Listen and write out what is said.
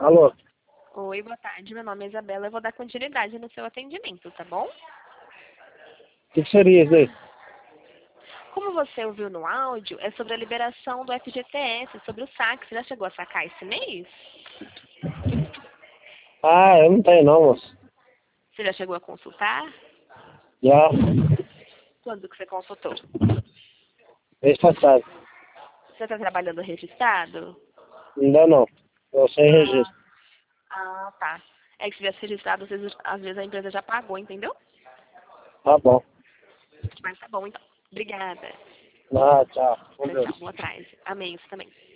Alô, Oi, boa tarde. Meu nome é Isabela. Eu vou dar continuidade no seu atendimento, tá bom? o que seria isso aí? Como você ouviu no áudio, é sobre a liberação do FGTS, sobre o saque. Você já chegou a sacar esse mês? Ah, eu não tenho não, moço. Você já chegou a consultar? Já, Quando que você consultou? mês passado. Você está trabalhando registrado? Ainda não. Eu sem Ah, registro. tá. É que se tivesse registrado, às vezes a empresa já pagou, entendeu? Tá bom. Mas tá bom, então. Obrigada. Ah, tchau. Com Tchau, tchau. Deus. Boa tarde. Amém, isso também.